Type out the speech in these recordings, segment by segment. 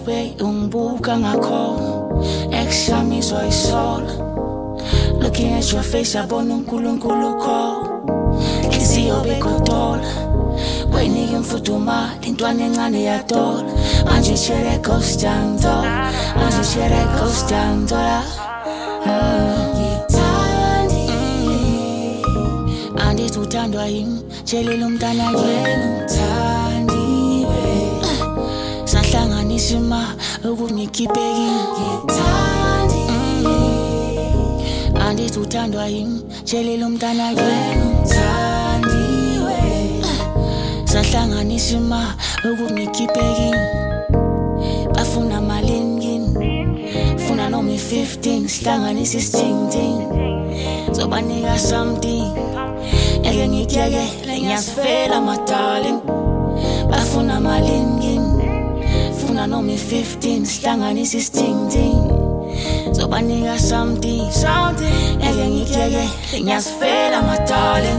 way ungibuka ngakhona Ex-yami izoyisola Looking at your face yabona uNkulunkulu khona Inhliziyo begodola Kwenika imfuduma intwana encane yadola Manje chere ghost yangidola Manje chere ghost yangidola Andithi uthandwa yimi tshelela umntana yena uthandiwe Sahlanganisa ima ukungikhiphe Andithi uthandwa yimi tshelela umntana yena uthandiwe Sahlanganisa ima ukungikhiphe Bafuna malini kini Funa noma 15 sihlanganisa isithing Zobanika something Eke ngikuyekele ngiyasifela my darling Bafuna malini kini Funa noma 15 sihlanganisa isithing Zobanika something Eke ngikuyekele ngiyasifela my darling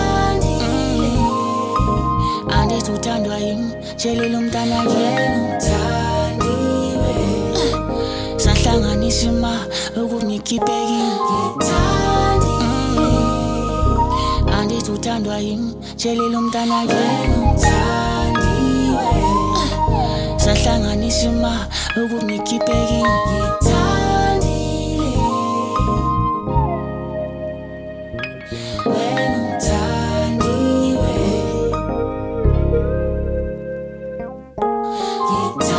Andithi uthandwa yimi tshelela umntana yena uthandiwe Sahlanganisa ima ukungikhiphe Andithi uthandwa yimi tshelela umntana yena uthandiwe Sahlanganisa ima ukungikhiphe Wena uthandiwe